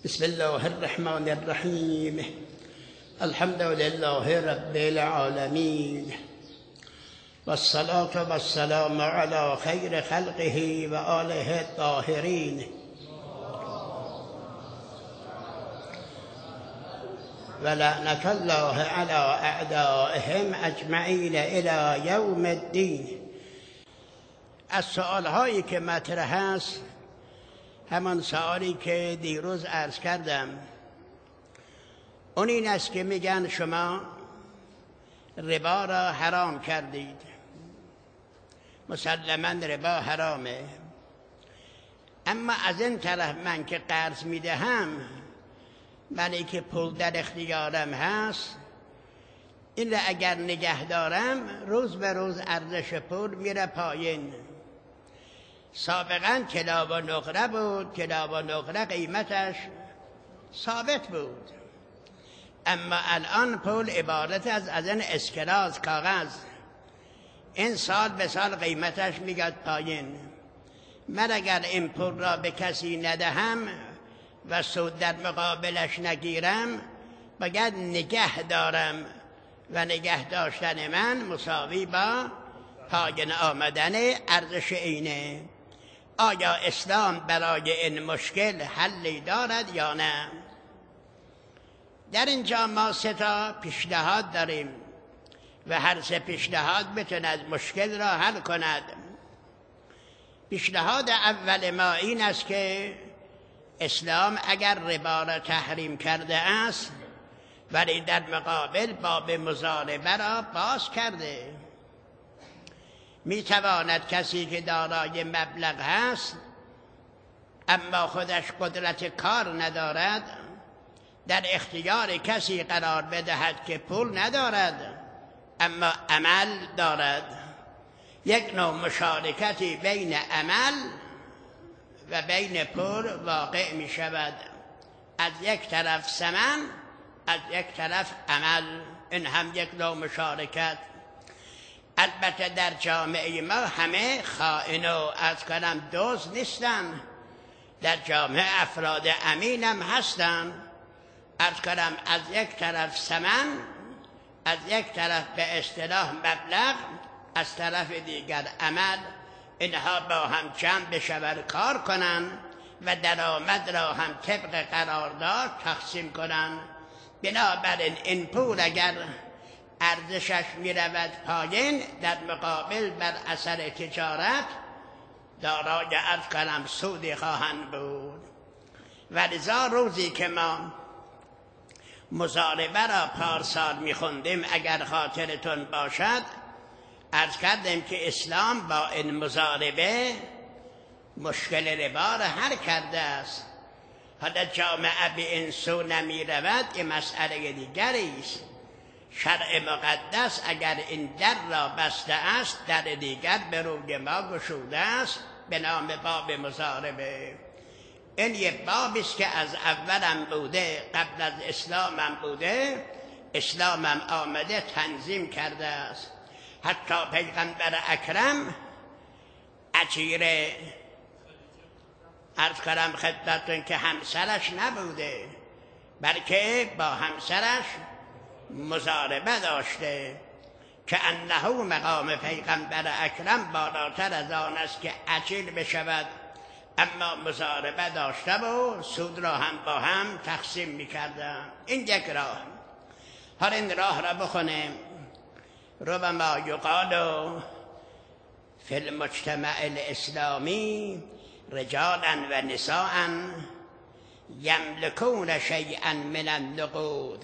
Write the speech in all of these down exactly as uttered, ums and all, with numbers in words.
بسم الله الرحمن الرحیم. الحمد لله رب العالمین و الصلاة و السلام علی خیر خلقه و آله الطاهرین و لعنت الله علی اعدائهم اجمعین الی یوم الدین. از سؤالهایی که مطرح است همان سوالی که دیروز عرض کردم، اون این است که میگن شما ربا را حرام کردید. مسلماً ربا حرامه، اما از این طرف من که قرض میدهم، منی که پول در اختیارم هست، این را اگر نگه دارم روز به روز ارزش پول میره پایین. سابقا کلاب و نقره بود، کلاب و نقره قیمتش ثابت بود، اما الان پول عبارت از از این اسکراز کاغذ، این سال به سال قیمتش میگد پایین. من اگر این پول را به کسی ندهم و سود در مقابلش نگیرم، باید نگه دارم و نگه داشتن من مساوی با پایین آمدن ارزش اینه. آیا اسلام برای این مشکل حلی دارد یا نه؟ در اینجا ما سه تا پیشنهاد داریم و هر سه پیشنهاد بتواند مشکل را حل کند. پیشنهاد اول ما این است که اسلام اگر ربا را تحریم کرده است، ولی در مقابل باب مضاربه را باز کرده. می تواند کسی که دارای مبلغ هست اما خودش قدرت کار ندارد، در اختیار کسی قرار بدهد که پول ندارد اما عمل دارد. یک نوع مشارکتی بین عمل و بین پول واقع می شود. از یک طرف ثمن، از یک طرف عمل، این هم یک نوع مشارکت. البته در جامعه ما همه خائن و از کنم دوز نیستن، در جامعه افراد امین هم هستن. از کنم از یک طرف ثمن، از یک طرف به اصطلاح مبلغ، از طرف دیگر عمل، اینها با هم جمع بشود کار کنن و درآمد را هم طبق قرارداد تقسیم کنن. بنابراین این پول اگر ارزشش می رود پایین، در مقابل بر اثر تجارت دارای از کنم سودی خواهند بود. ولذا روزی که ما مضاربه را پارسال می خوندیم، اگر خاطرتون باشد، عرض کردیم که اسلام با این مضاربه مشکل ربا را حل کرده است. حالا جامعه به این سو نمی رود، این مسئله دیگری است. شرع مقدس اگر این در را بسته است، در دیگر به روی ما گشوده است به نام باب مضاربه. این یک بابی است که از اولم بوده، قبل از اسلامم بوده، اسلامم آمده تنظیم کرده است. حتی پیغمبر اکرم اجیر عرض کنم خدمتتون که همسرش نبوده، بلکه با همسرش مضاربه داشته، که انه مقام پیغمبر اکرم بالاتر از آن است که اجیر بشود، اما مضاربه داشته و سود را هم با هم تقسیم میکردن. این یک راه. هر این راه را بخونیم. ربما یقال فی المجتمع الاسلامی رجالا و نساء یملکون شیئا من النقود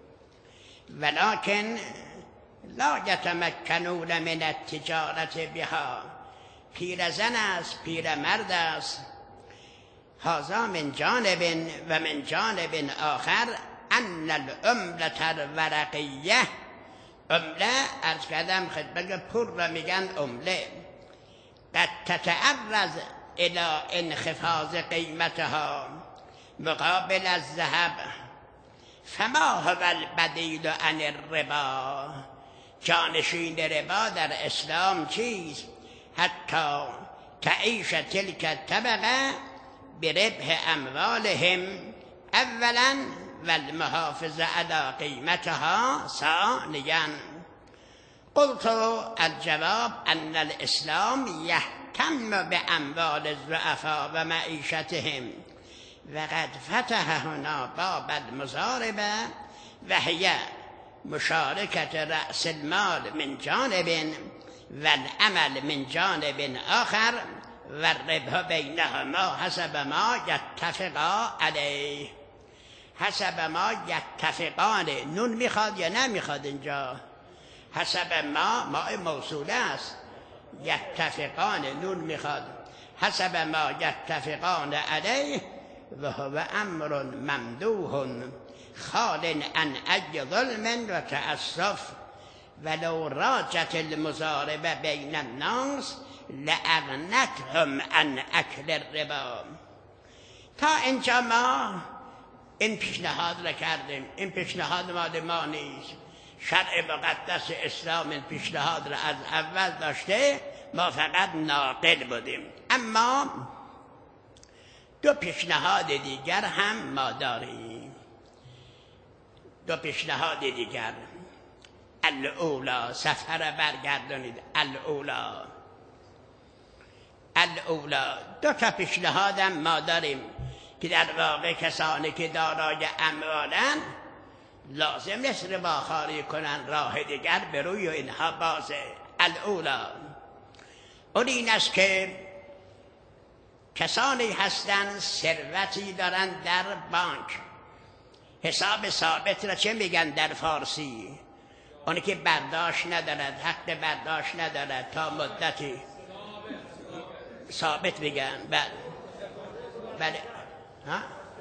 ولكن لا یتمکنون من التجارت بها. پیرزن است، پیرمرد است. هذا من جانب و من جانب آخر ان العملة الورقیه، عمله از کردم خدمت پول را میگن عمله، قد تتعرض الى انخفاض قیمتها مقابل الذهب، فما هو البدیل عن الربا. جانشین ربا در اسلام چیست؟ حتی تعیش تلک الطبقه بربح اموالهم اولا و المحافظ علی قیمتها ثانیا. قلت الجواب ان الاسلام یهتم باموال الضعفاء و معیشتهم وقد فتح هنا باب المضاربه و هي مشارکت رأس المال من جانب و العمل من جانب آخر و الربح بینهما حسب ما یتفقا علیه. حسب ما یتفقان، نون میخواد یا نمیخواد اینجا؟ حسب ما ما موصوله است، یتفقان نون میخواد. حسب ما یتفقان علیه و هو امر ممدوح خال عن ای ظلم و تعصف ولو راجت المضاربه بین الناس لأغنتهم عن اکل الربا. تا اینجا ما این پیشنهاد را کردیم. این پیشنهاد مال ما نیست، شرع مقدس اسلام این پیشنهاد را از اول داشته، ما فقط ناقل بودیم. اما دو پیشنهاد دیگر هم ما داریم. دو پیشنهاد دیگر. الاولا، صفحه برگردانید. الاولا الاولا دو تا پیشنهادم ما داریم که در واقع کسانی که دارای اموالن لازم نیست رباخواری کنن، راه دیگر به روی اینها بازه. الاولا اون این است که کسانی هستند ثروتی دارن در بانک، حساب ثابت را چه میگن در فارسی؟ اونی که برداشت ندارد، حق برداشت ندارد، تا مدتی ثابت میگن. بله بله ها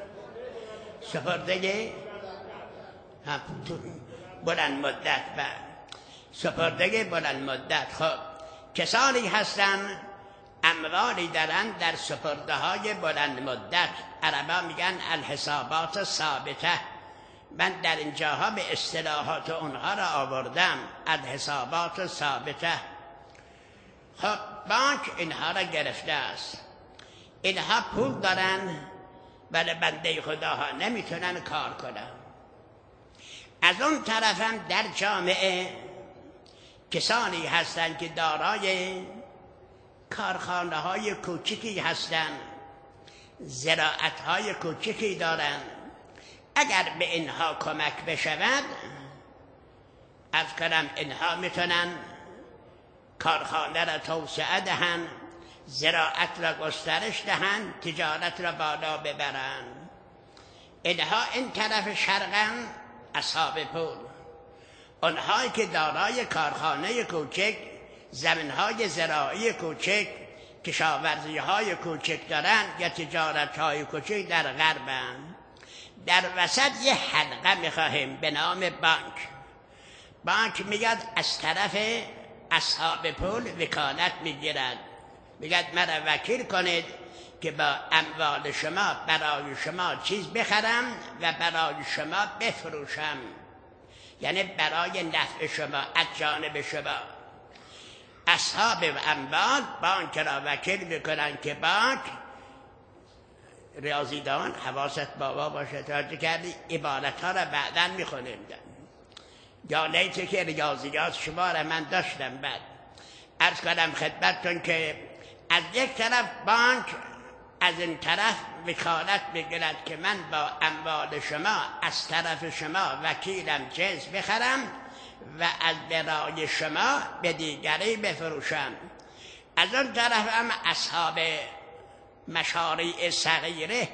سپردگی ها بلند مدت. بله سپردگی بلند مدت. خب کسانی هستن اموالی دارن در سپرده های بلند مدت، عربا میگن الحسابات ثابته. من در اینجاها به اصطلاحات اونها را آوردم، الحسابات ثابته. خب بانک اینها را گرفته است، اینها پول دارن ولی بنده خداها نمیتونن کار کنن. از اون طرف هم در جامعه کسانی هستند که دارای کارخانه های کوچکی هستند، زراعت های کوچکی دارند. اگر به اینها کمک بشود، از کنم اینها میتونن کارخانه را توسعه دهند، زراعت را گسترش دهند، تجارت را بالا ببرند. اینها این طرف شرقن اصحاب پول، اونهایی که دارای کارخانه کوچک، زمینهای زراعی کوچک، کشاورزیهای کوچک دارند یا تجارتهای کوچک در غربند. در وسط یه حلقه میخواهیم به نام بانک. بانک میگد از طرف اصحاب پول وکالت میگیرد، میگد مرا وکیل کنید که با اموال شما برای شما چیز بخرم و برای شما بفروشم، یعنی برای نفع شما از جانب شما. اصحاب اموال بانک را وکیل میکنن که بانک، ریاضیدان حواست بابا باشه، توجه کردی عبارت ها را بعداً میخونیم. یا لیته که ریاضیات شما را من داشتم. بعد عرض کنم خدمتتون که از یک طرف بانک از این طرف وکالت بگیرد که من با اموال شما از طرف شما وکیلم جنس بخرم و از برای شما به دیگری بفروشم. از اون طرف هم اصحاب مشاريع صغیره،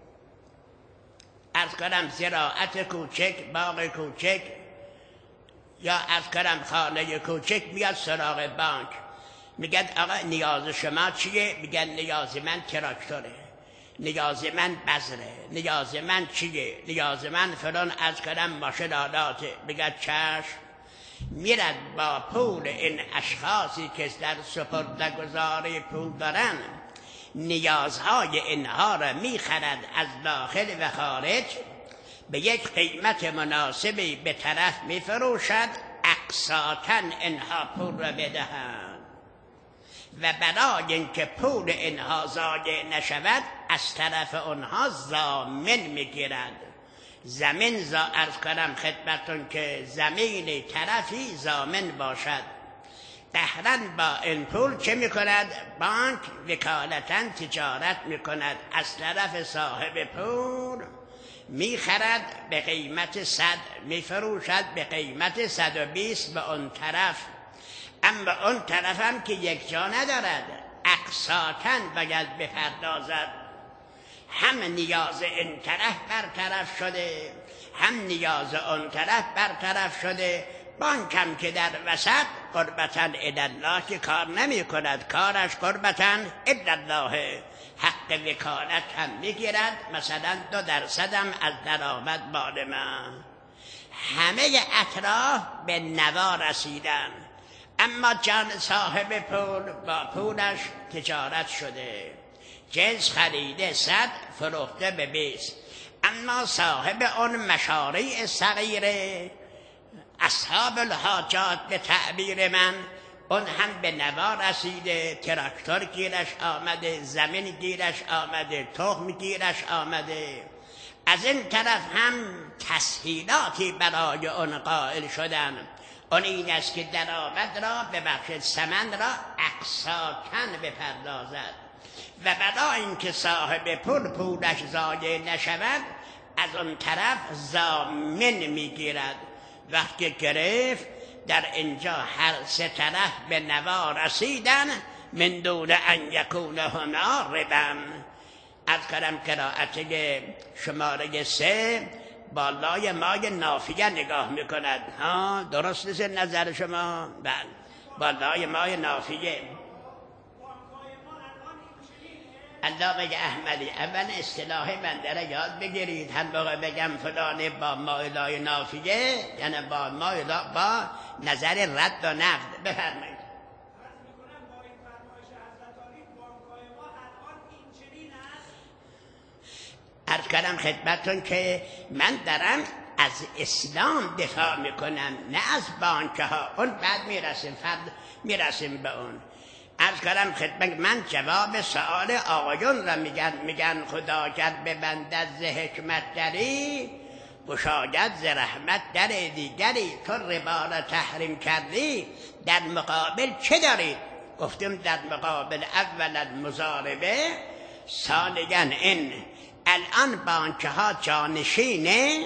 از کنم زراعت کوچک، باغ کوچک یا از کنم خانه کوچک، میاد سراغ بانک، میگن آقا نیاز شما چیه؟ میگن نیاز من تراکتوره، نیاز من بذره، نیاز من چیه؟ نیاز من فلان از کنم ماشین آلاته. میگن چشم. میرد با پول این اشخاصی که در سپرده‌گذاری پول دارن نیازهای اینها را میخرد از داخل و خارج، به یک قیمت مناسبی به طرف میفروشد، اقساطاً اینها پول را بدهند و برای اینکه پول اینها ضایع نشود از طرف اونها ضامن میگیرد. زمین زا عرض کنم خدمتون که زمین طرفی ضامن باشد. قهراً با این پول چه میکند؟ بانک وکالتاً تجارت میکند، از طرف صاحب پول میخرد به قیمت صد، میفروشد به قیمت صد و بیست به اون طرف. اما اون طرف هم که یک جا ندارد، اقساطاً باید بپردازد. هم نیاز این طرف برطرف شده، هم نیاز اون طرف برطرف شده. بانک هم که در وسط قربتاً الالله که کار نمی کند، کارش قربتاً الالله، حق وکالت هم میگیرد، مثلا دو درصد هم از درآمد مال من. همه اطراف به نوا رسیدن، اما جان صاحب پول با پولش تجارت شده، جنس خریده صد فروخته به بیست. اما صاحب اون مشارع صغیره، اصحاب الحاجات به تعبیر من، اون هم به نوا رسیده، تراکتور گیرش آمده، زمین گیرش آمده، تخم گیرش آمده. از این طرف هم تسهیلاتی برای اون قائل شدن. اون این است که درآمد را ببخشید ثمن را اقساطاً بپردازد و برای اینکه صاحب پول پولش ضایع نشود از اون طرف ضامن میگیرد. وقتی گرفت در اینجا هر سه طرف به نوا رسیدن، من دون ان یکون هنا ربا. از کلم قرائت شماره سه بالای مای نافیه نگاه میکند. ها درست نیست نظر شما؟ بله، بالای مای نافیه. علامه احمدی اول اصطلاح بنده یاد بگیرید. هر موقع بگم فلانه با مایلای نافیه یعنی با مایلا با نظر رد و نقد. بفرمایید. عرض کردم خدمتون که من دارم از اسلام دفاع میکنم، نه از بانک ها. اون بعد میرسیم فرد میرسیم به اون. عرض کردم خدمت من جواب سؤال آقایون را میگن میگن خدا کرد ببندد ز حکمت دری، گشاید ز رحمت در دیگری. تو ربا را تحریم کردی، در مقابل چه دارید؟ گفتیم در مقابل اولا مضاربه، ثانیا این الان بانک ها جانشین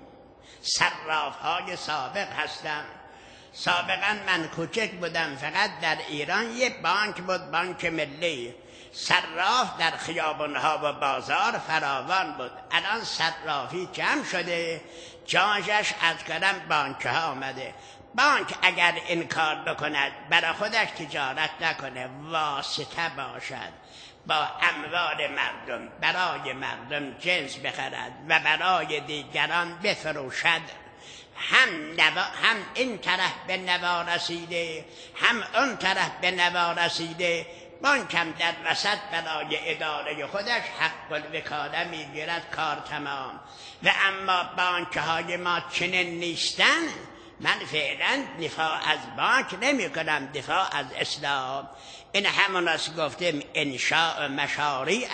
صراف های سابق هستند. سابقا من کوچک بودم، فقط در ایران یه بانک بود، بانک ملی. صراف در خیابانها و بازار فراوان بود. الان صرافی جمع شده، جاش از کلم بانک ها آمده. بانک اگر این کار بکند، برای خودش تجارت نکنه، واسطه باشد، با اموال مردم برای مردم جنس بخرد و برای دیگران بفروشد، هم, نوا هم این طرف به نوا رسیده، هم اون طرف به نوا رسیده. بانک هم در وسط برای اداره خودش حق الوکاله میگیرد، کار تمام. و اما بانک های ما چنین نیستن. من فعلا دفاع از بانک نمی کنم، دفاع از اسلام. این همون است گفتیم انشاء مشاريع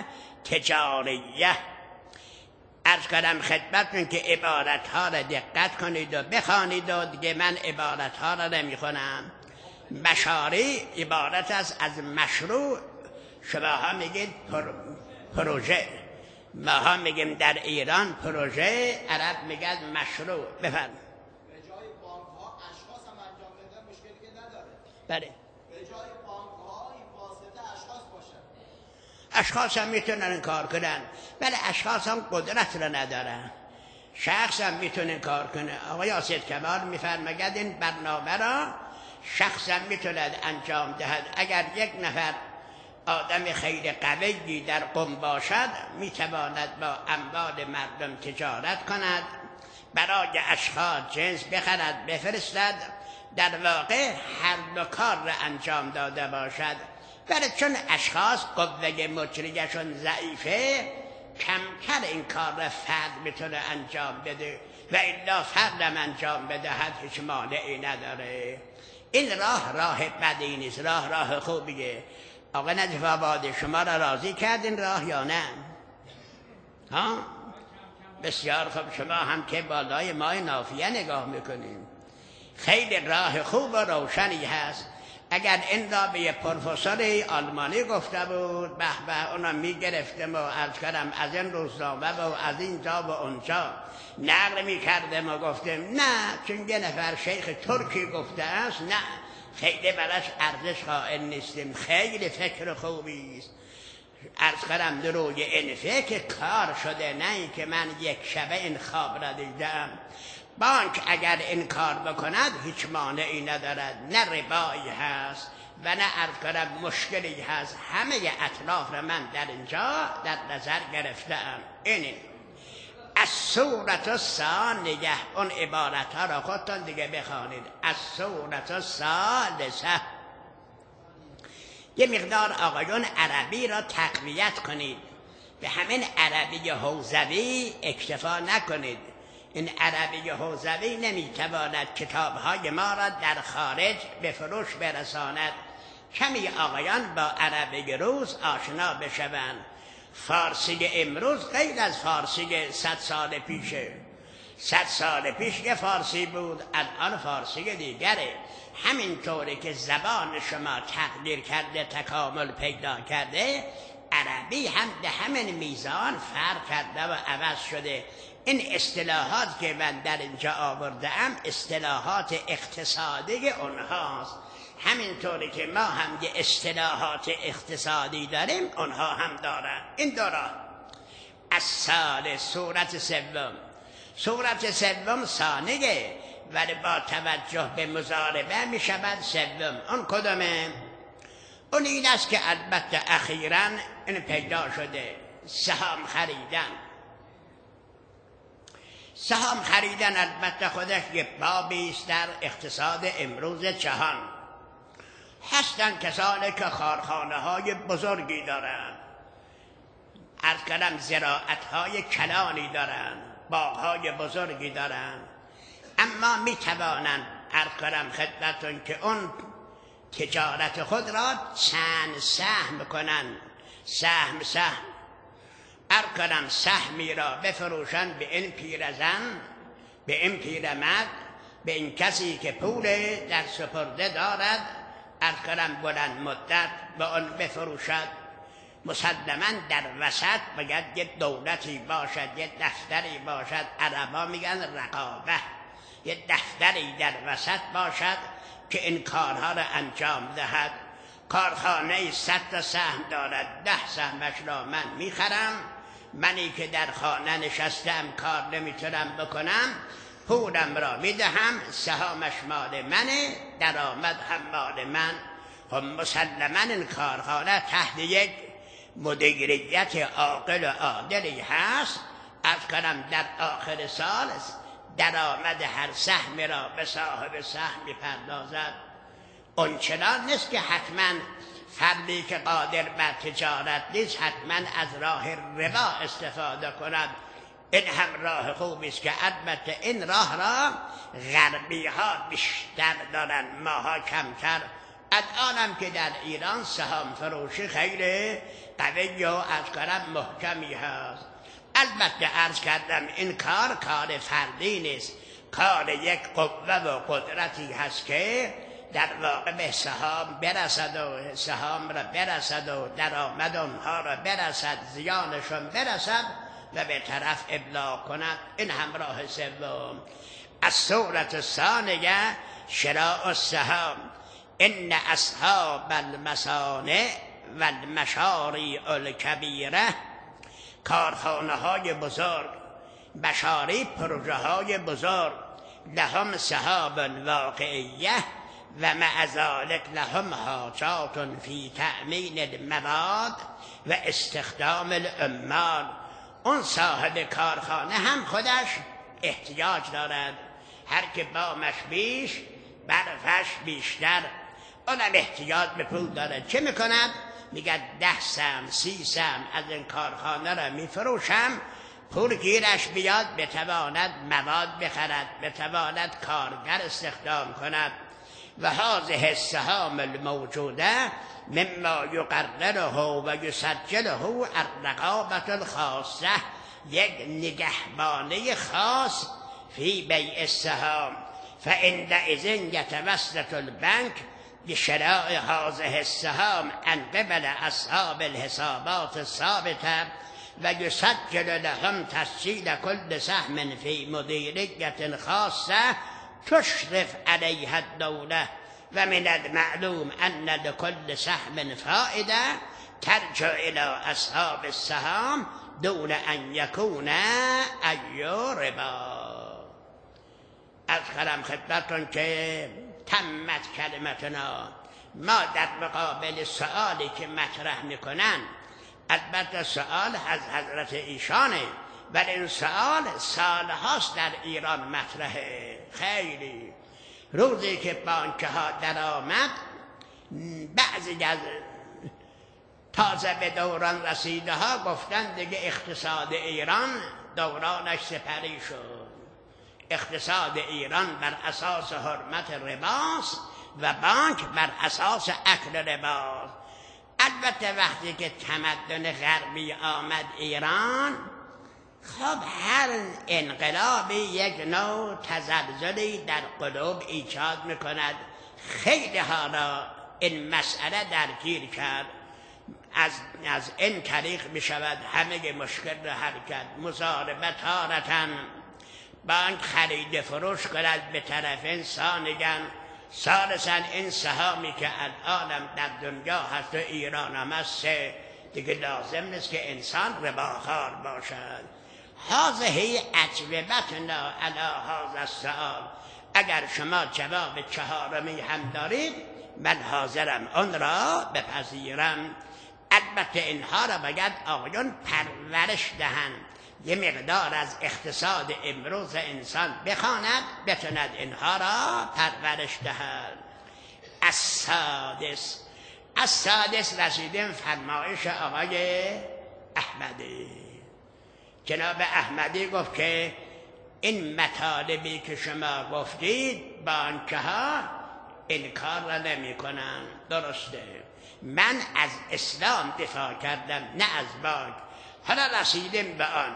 تجاریه. عرض کنم خدمتتون که عبارت ها را دقت کنید و بخوانید و دیگه من عبارت ها را نمی خونم. مشاريع عبارت است از مشروع. شما ها میگید پر... پروژه، ما ها میگیم در ایران پروژه، عرب میگن مشروع. بفرم. به جای بانک ها اشخاص هم انجام بده مشکلی که نداره. بله. به جای بانک ها این واسطه اشخاص باشن. اشخاص هم میتونن این کار کنن. بله، اشخاص هم قدرت رو ندارن. شخص هم میتونه کار کنه. آقای آسید کمال میفرماید این برنامه را شخص هم میتوند انجام دهد. اگر یک نفر آدم خیلی قوی در قم باشد، میتواند با اموال مردم تجارت کند، برای اشخاص جنس بخرد بفرستد، در واقع هر دو کار را انجام داده باشد. ولی چون اشخاص قوه مجریشون ضعیفه، کمتر این کار را فرد میتونه انجام بده و الا فردم انجام بدهد هیچ مانعی نداره. این راه راه بدی نیست، راه راه خوبیه. آقا نجف آباد شما را راضی کردین راه یا نه؟ ها؟ بسیار خوب. شما هم که بالای مای نافیه نگاه میکنین، خیلی راه خوب و روشنی هست. اگر این را به یه پروفسور آلمانی گفته بود به به اونا میگرفتم و عرض کردم از این روزنامه و از این جا و اونجا نقل میکردم و گفتم نه، چون یه نفر شیخ ترکی گفته است، نه خیلی براش ارزش قائل نیستیم. خیلی فکر خوبی است. عرض کردم دروی این فکر کار شده، نه این که من یک شبه این خواب را دیدم. بانک اگر این کار بکند هیچ مانعی ندارد، نه ربایی هست و نه عرض کردم مشکلی هست. همه اطراف را من در اینجا در نظر گرفتم. این از صورت ثانیه، اون عبارت ها را خودتون دیگه بخوانید. از صورت ثالثه، یه مقدار آقایون عربی را تقویت کنید، به همین عربی حوزوی اکتفا نکنید. این عربی حوزوی نمیتواند کتابهای ما را در خارج به فروش برساند. کمی آقایان با عربی روز آشنا بشوند. فارسی امروز غیر از فارسی صد سال پیشه. صد سال پیش یه فارسی بود، الان فارسی دیگره. همینطوری که زبان شما تغییر کرده، تکامل پیدا کرده، عربی هم به همین میزان فرق کرده و عوض شده. این اصطلاحات که من در اینجا آوردم اصطلاحات اقتصادی اونهاست. همینطوری که ما هم یه اصطلاحات اقتصادی داریم، اونها هم دارن. این دارن. از سال صورت سوم، صورت سوم ثانیه ولی با توجه به مضاربه می شود سوم. اون کدومه؟ اون این است که البته اخیراً این پیدا شده، سهام خریدن. سهام خریدن البته خودش یک بابی است در اقتصاد امروز جهان. هستند کسانی که کارخانه های بزرگی دارند، عرض کردم زراعت های کلانی دارند، باغ های بزرگی دارند، اما می توانند عرض کردم خدمتون که اون تجارت خود را چند سهم کنند. سهم سهم عرض کردم سهمی را بفروشند به این پیرزن، به این پیرمرد، به این کسی که پول در سپرده دارد، عرض کردم بلند مدت به آن بفروشد. مسلماً در وسط باید یه دولتی باشد، یه دفتری باشد. عربا میگن رقابه. یه دفتری در وسط باشد که این کارها را انجام دهد. کارخانه صد تا سهم دارد، ده سهمش را من میخرم. منی که در خانه نشستم کار نمیتونم بکنم، پولم را میدهم، سهامش مال منه، درآمد هم مال من. خب مسلماً این کارخانه تحت یک مدیریت عاقل و عادلی هست. از کنم در آخر سال درآمد هر سهم را به صاحب سهم میپردازد. اون چنان نیست که حتما فردی که قادر بر تجارت نیست حتما از راه ربا استفاده کند. این هم راه خوبی است که البته این راه را غربی ها بیشتر دارن، ماها کمتر. الانم که در ایران سهام فروشی خیلی قوی و از کارم محکمی هست. البته عرض کردم این کار کار فردی نیست، کار یک قوه و قدرتی هست که در واقع به سهام برسد و سهام را برسد و درآمد اونها را برسد، زیانشون برسد و به طرف ابلاغ کند. این همراه سوم. از صورت ثانیه شراء السهام. ان اصحاب المصانع و المشاری الکبیره، کارخانه های بزرگ، مشاری پروژه های بزرگ، لهم سهام واقعیه و مع ذلک لهم حاجات فی تأمین المواد و استخدام العمال. اون صاحب کارخانه هم خودش احتیاج دارد. هر که بامش بیش برفش بیشتر، اونم احتیاج به پول دارد. چه میکند؟ میگه ده سهم سی سهم از این کارخانه را میفروشم، پول گیرش بیاد، بتواند مواد بخرد، بتواند کارگر استخدام کند. و هذه السهام الموجوده مما یقرره و یسجله الرقابة الخاصه، یک نگهبانی خاص فی بیع السهام. فعندئذ یتوسط البنک بشراء هذه السهام عن قبل اصحاب الحسابات الثابته و یسجل لهم تسجیل كل سهم فی مدیریت خاصه تشرف علیها الدوله و من المعلوم ان لكل سهم فائده ترجع الى اصحاب السهام دون ان یکون ای ربا. از خرم خدمتون که تمت کلمتنا. ما در مقابل سؤالی که مطرح میکنن، البته سؤال از حضرت ایشانه، ولی این سؤال سالهاست در ایران مطرحه. خیلی روزی که بانک ها در آمد، بعضی از تازه به دوران رسیده ها گفتن دیگه اقتصاد ایران دورانش سپری شد. اقتصاد ایران بر اساس حرمت رباست و بانک بر اساس اکل رباست. البته وقتی که تمدن غربی آمد ایران، خب هر انقلابی یک نوع تزلزلی در قلوب ایجاد میکند. خیلی حالا این مسئله درگیر کرد. از از این طریق میشود همه مشکل را حل کرد. مضاربه تارتاً بانک خرید فروش کند به طرفین ثانیاً ثالثاً این سهامی که الانم در دنیا هست و ایران هم هست دیگه لازم نیست که انسان رباخوار باشد. هذه اجوبتنا علی هذا السؤال. اگر شما جواب چهارمی هم دارید من حاضرم اون را بپذیرم. البته اینها را باید آقایون پرورش دهند، یه مقدار از اقتصاد امروز انسان بخواند بتوند اینها را پرورش دهد. السادس السادس رسیدیم فرمایش آقای احمدی. جناب احمدی گفت که این مطالبی که شما گفتید بانک ها این کار را نمی کنن. درسته، من از اسلام دفاع کردم نه از بانک. حالا رسیدیم به آن.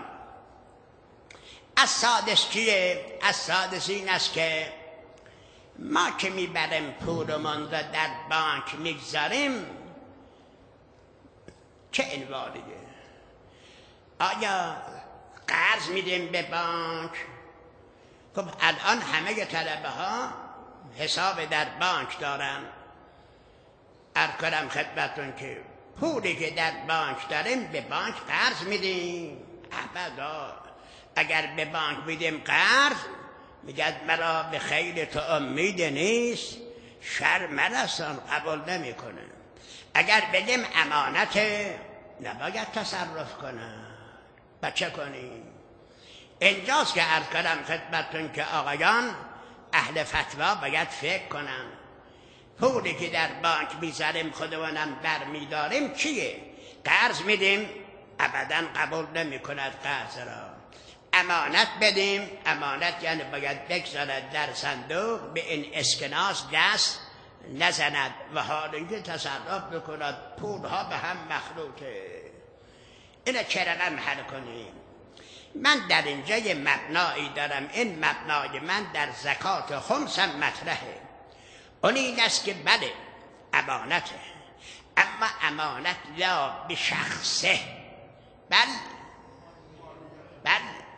السادس چیه؟ السادس این است که ما که میبریم پولمون را در بانک میگذاریم چه عنوانیه؟ آیا قرض میدیم به بانک؟ خب الان همه طلبه ها حساب در بانک دارن. عرض کنم خدمتون که پولی که در بانک داریم به بانک قرض میدیم؟ ابدا. اگر به بانک میدیم قرض، میگه مرا به خیر تو امید نیست، شر مرسان، قبول نمیکنه. اگر بدیم امانت، نباید تصرف کنه. بچه کنیم. اینجاست که عرض کنم خدمتون که آقایان اهل فتوا باید فکر کنن. پولی که در بانک میذاریم خودمونم بر میداریم چیه؟ قرض میدیم؟ ابدا قبول نمی کند قرض را. امانت بدیم؟ امانت یعنی باید بگذارد در صندوق، به این اسکناس دست نزند و حال اینکه تصرف بکند. پولها به هم مخلوطه. اینو چرا هم حل کنیم؟ من در اینجا یه مبنایی دارم. این مبنای من در زکات خمسم مطرحه. اون این است که بله امانته، اما امانت لا به شخصه، بل بل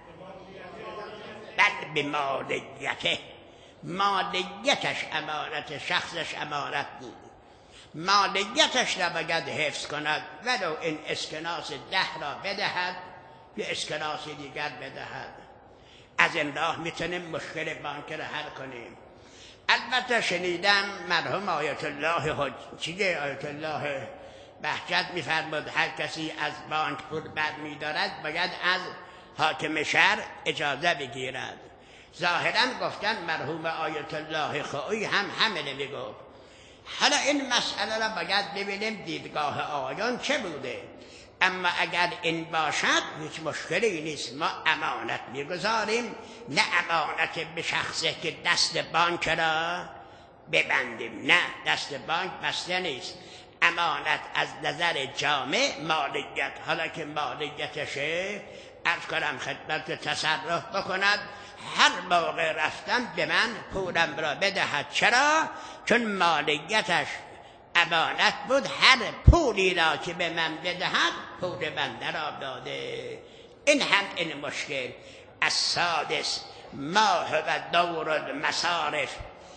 بل به مالکیته. مالکیتش امانت، شخصش امانت بود. مالکیتش را باید حفظ کند، ولو این اسکناس ده را بدهد یا اسکناس دیگر بدهد. از این راه میتونیم مشکل بانک را حل کنیم. البته شنیدم مرحوم آیت الله حج... چیه آیت الله بهجت میفرمود هر کسی از بانک پول برمیدارد باید از حاکم شهر اجازه بگیرد. ظاهرا گفتن مرحوم آیت الله خویی هم همینه میگفت. حالا این مسئله را باید ببینیم دیدگاه آقایان چه بوده. اما اگر این باشد هیچ مشکلی نیست. ما امانت میگذاریم، نه امانت به شخصی که دست بانک را ببندیم. نه، دست بانک بسته نیست. امانت از نظر جامع مالکیت، حالا که مالکیتشه عرض کنم خدمت تصرف بکند، هر موقع رفتم به من پولم را بدهد. چرا؟ چون مالکیتش امانت بود، هر پولی را که به من بدهد پول بنده را داده. این هم این مشکل. السادس ما هو دور المصارف.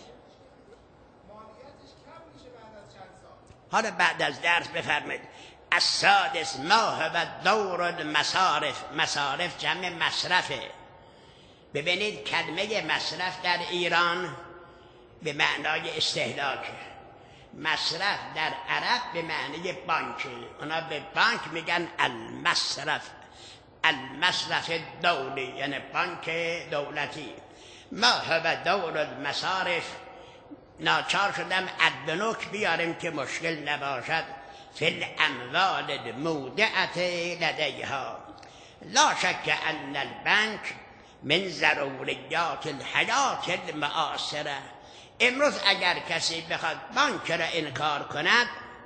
حالا بعد از درس بفرمایید. السادس ما هو دور المصارف. مصارف جمع مصرفه. ببینید کلمه مصرف در ایران به معنای استهلاک، مصرف در عرب به معنی بانک. اونا به بانک میگن المصرف، المصرف دولی، یعنی بانک دولتی. ما هو دور المصارف. ناچار شدم البنوک بیاریم که مشکل نباشد. فی الاموال المودعة لدیها. لا شک ان البنک من ضروریات الحیات المعاصره. امروز اگر کسی بخواد بانک را انکار کند،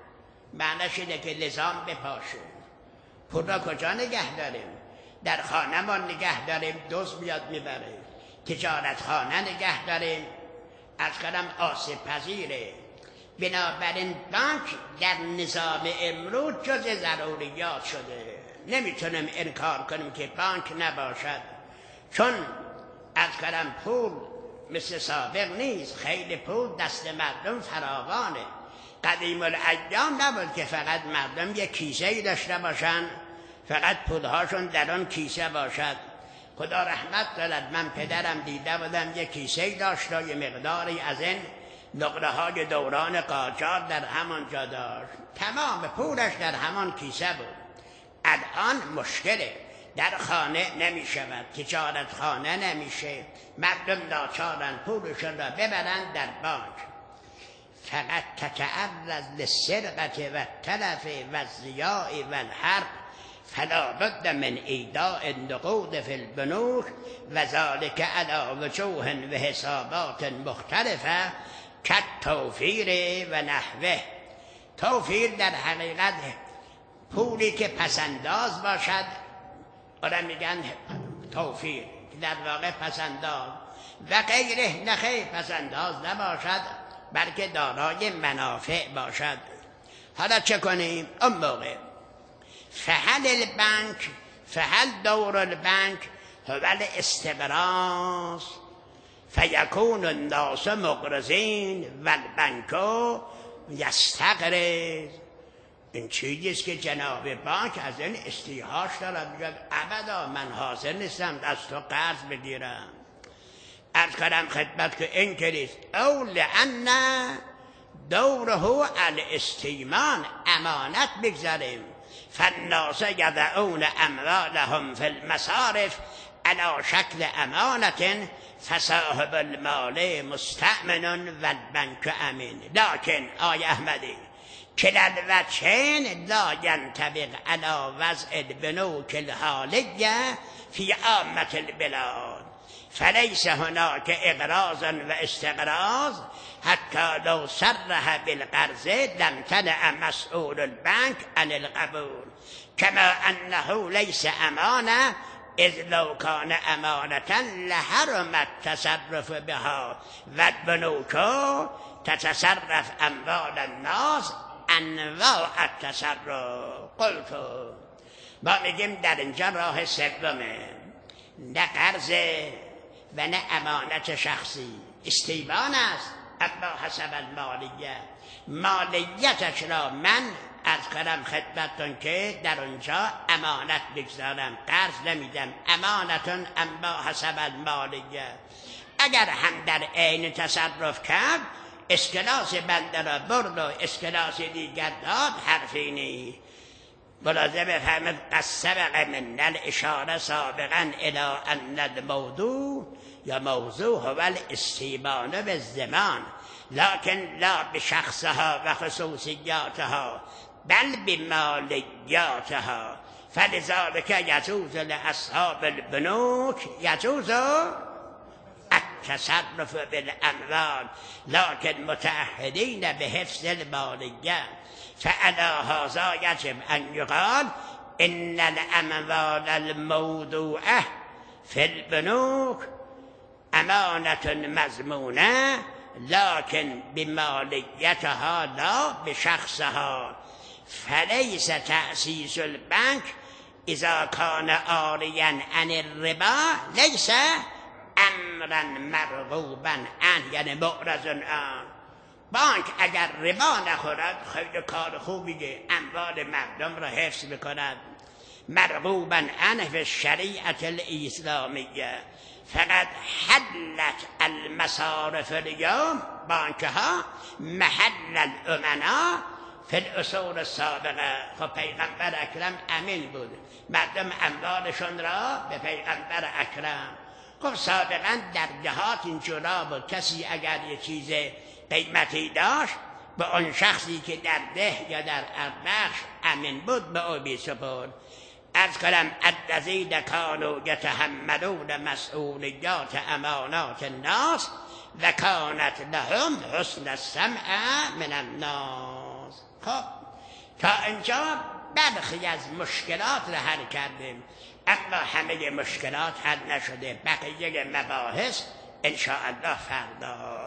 معنیش اینه که نظام بپاشه. پول را کجا نگه داریم؟ در خانه ما نگه داریم، دزد میاد میبره. تجارت خانه نگه داریم، از کنم آسیب پذیره. بنابراین بانک در نظام امروز جز ضروریات شده. نمیتونیم انکار کنیم که بانک نباشد، چون از کنم پول مثل سابق نیست. خیلی پول دست مردم فراوانه. قدیم الایام نبود که فقط مردم یک کیسه‌ای داشته باشن، فقط پولهاشون در آن کیسه باشد. خدا رحمت کند، من پدرم دیده بودم یک کیسه‌ای داشت و یه مقداری از این نقره های دوران قاجار در همان جا داشت. تمام پولش در همان کیسه بود. الان مشکله، در خانه نمی شود، تجارت خانه نمیشه، مردم ناچارن پولشون را ببرن در بانک. فقط تتعرض للسرقة و التلف و الضیاع و الحرب، فلا بد من ایداء النقود فی البنوک و ذلك علی وجوه و حسابات مختلفه کالتوفیر و نحوه. توفیر در حقیقت پولی که پسنداز باشد، آره میگن توفیر، در واقع پسنداز، و غیره نخیر پسنداز نباشد بلکه دارای منافع باشد. حالا چه کنیم؟ اون موقع فهل البنک، فهل دور البنک هو الاستقراض فیکون الناس مقرضین و البنک یستقرض. این چیزیست که جناب بانک از این استیحاش دارد، میگه ابدا من حاضر نیستم از تو قرض بگیرم. عرض کنم خدمت که این کلیست. او لأن دوره الاستیمان، امانت بگذاریم. فالناس یضعون اموالهم فی المصارف علی شکل امانة فصاحب المال مستأمن و البنک امین. لکن آی احمدی کلا الوجهین لا ینطبق علی وضع البنوک الحالیه فی عامة البلاد، فلیس هناك اقراض و استقراض حتی لو صرح بالقرض لم تنع مسئول البنک عن القبول، كما انه لیس امانه اذ لو كان امانة لحرم التصرف بها و البنوک تتصرف اموال الناس انواع التصرف. قلت ما میگیم در اینجا راه سومه، نه قرض و نه امانت شخصی، استیمان است. اما حسب المالیه، مالیتش را من از کنم خدمتتون که در اونجا امانت بگذارم، قرض نمیدم، امانتون اما حسب المالیه. اگر هم در عین تصرف کرد، اسکناس بنده را برد و اسکناس دیگر داد، حرفی نی. ملاحظه بفرمید قد سبق من الاشاره سابقا الى ان الموضوع یا موضوع هو الاستیمان بالضمان لكن لا بشخصها و خصوصیاتها بل بمالیاتها، فلذلك يجوز لاصحاب البنوك يجوز التصرف بالاموال لكن متعهدین به حفظ المالية فعلى هذا يجب ان يقال ان الاموال الموضوعه في البنوك امانة مضمونة لكن بماليتها لا بشخصها فليس تأسيس البنك اذا كان عاريا عن الربا ليس امرا مرغوبا عنه، یعنی معرض آن. بانک اگر ربا نخورد خیلی کار خوبیه، اموال مردم را حفظ میکند. مرغوبا عنه فی الشریعة الاسلامیه. فقط حلت المصارف اليوم بانکها محل الامنا فی الاصول السابقه. خب پیغمبر اکرم امین بود، مردم اموالشون را به پیغمبر اکرم. خب سابقا در دهات اینجورا بود، کسی اگر یه چیز قیمتی داشت به اون شخصی که در ده یا در اربخش امین بود به او بیسپرد. از کنم الذین کانوا یتحملون مسئولیات امانات الناس و کانت لهم حسن السمع من الناس. خب تا اینجا برخی از مشکلات را حل کردیم، اما همه مشکلات حل نشده. بقیه مباحث ان شاء الله فردا.